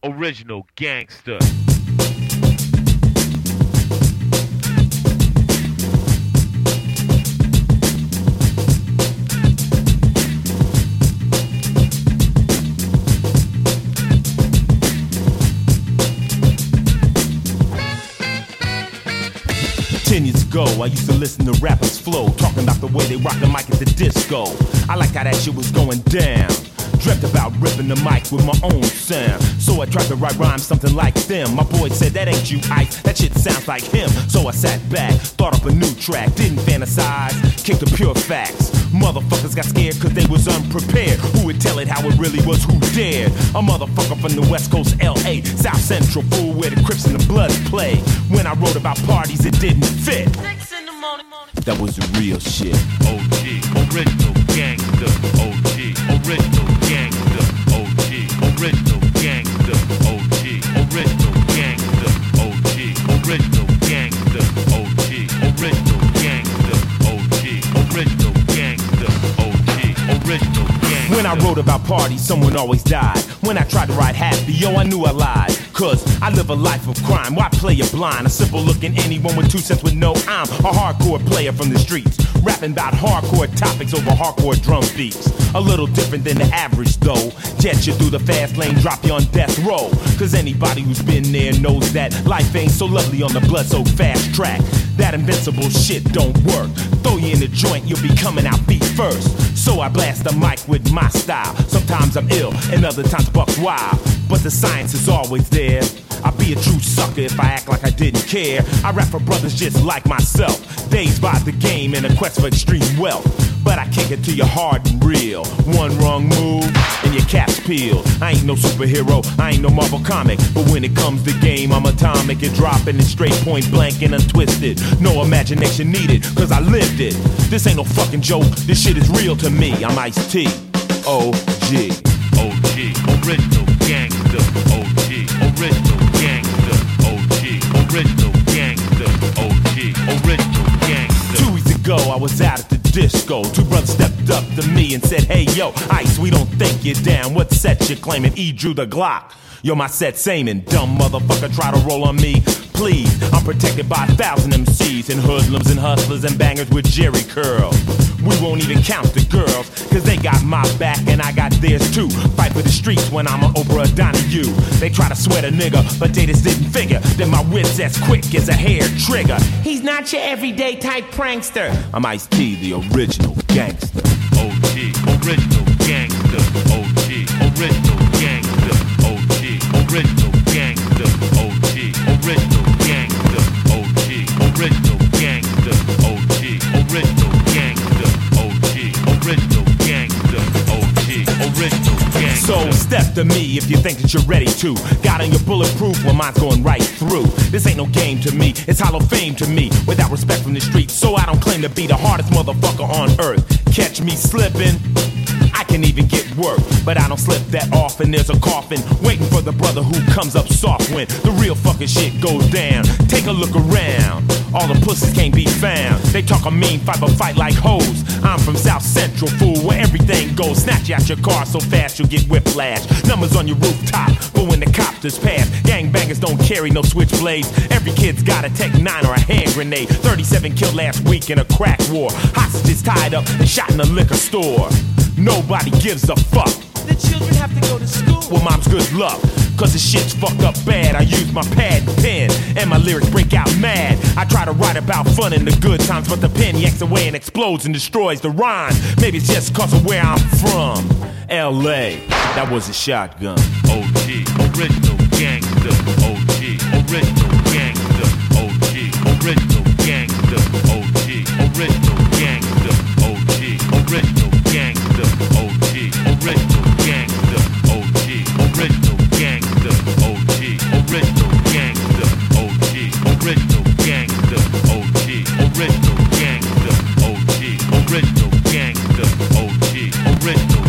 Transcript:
original gangster. Years ago, I used to listen to rappers flow, talking about the way they rock the mic at the disco. I liked how that shit was going down. Dreamt about ripping the mic with my own sound. So I tried to write rhymes something like them. My boy said, that ain't you, Ice, that shit sounds like him. So I sat back, thought up a new track, didn't fantasize, kicked the pure facts. Motherfuckers got scared cause they was unprepared. Who would tell it how it really was, who dared? A motherfucker from the West Coast, L.A., South Central, fool, where the Crips and the Bloods play. When I wrote about parties, it didn't fit. That was the real shit. OG, original gangster. OG, original gangster. OG, original gangster. OG, original gangster. OG, original gangster. OG, original gangster. OG, original gangster. OG, original gangster. When I wrote about parties, someone always died. When I tried to write happy, yo, I knew I lied. Cause I live a life of crime, why play it blind? A simple looking anyone with 2 cents would know I'm a hardcore player from the streets. Rapping about hardcore topics over hardcore drum beats. A little different than the average though. Jet you through the fast lane, drop you on death row. Cause anybody who's been there knows that life ain't so lovely on the blood-soaked fast track. That invincible shit don't work. Throw you in the joint, you'll be coming out feet first. So I blast the mic with my style. Sometimes I'm ill, and other times buck wild. But the science is always there. I'd be a true sucker if I act like I didn't care. I rap for brothers just like myself, dazed by the game in a quest for extreme wealth. But I kick it to you hard and real. One wrong move and your cap's peeled. I ain't no superhero, I ain't no Marvel comic. But when it comes to game, I'm atomic and dropping it straight point blank and untwisted. No imagination needed, cause I lived it. This ain't no fucking joke, this shit is real to me. I'm Ice-T, O.G. OG, original gangster. OG, original gangster. OG, original gangster. OG, original gangster. 2 weeks ago, I was out at the disco. 2 brothers stepped up to me and said, hey yo, Ice, we don't think you're down. What set you claiming? E drew the Glock. Yo, my set's aiming. Dumb motherfucker, try to roll on me. Please, I'm protected by 1,000 MCs and hoodlums and hustlers and bangers with Jerry curls. We won't even count the girls, cause they got my back and I got theirs too. Fight for the streets when I'm an Oprah Donahue. They try to sweat a nigga, but they just didn't figure that my wit's as quick as a hair trigger. He's not your everyday type prankster. I'm Ice-T, the original gangster. OG, original gangster. OG, original gangster. OG, original gangster. OG, original gangster. OG, original gangster. OG, original gangster. OG, original gangster. OG, original gangster. So step to me if you think that you're ready to. Got on your bulletproof, well mine's going right through. This ain't no game to me, it's hollow fame to me. Without respect from the streets, so I don't claim to be the hardest motherfucker on earth. Catch me slipping, I can even get work, but I don't slip that often. There's a coffin waiting for the brother who comes up soft when the real fucking shit goes down. Take a look around, all the pussies can't be found. They talk a mean fight but fight like hoes. I'm from South Central, fool, where everything goes. Snatch you out your car so fast you'll get whiplash. Numbers on your rooftop, but when the copters pass, gangbangers don't carry no switchblades. Every kid's got a Tech 9 or a hand grenade. 37 killed last week in a crack war. Hostages tied up and shot in a liquor store. Nobody gives a fuck. The children have to go to school. Well, mom's good luck, cause the shit's fucked up bad. I use my pad and pen, and my lyrics break out mad. I try to write about fun in the good times, but the pen yanks away and explodes and destroys the rhyme. Maybe it's just cause of where I'm from, L.A. That was a shotgun. OG, original gangster. OG, original gangster. OG, original gangster. OG, original gangster. OG, original gangster. OG, original gangster. OG, original gangster. OG, original gangster. OG, original gangster. OG, original gangster. OG, original gangster. OG, original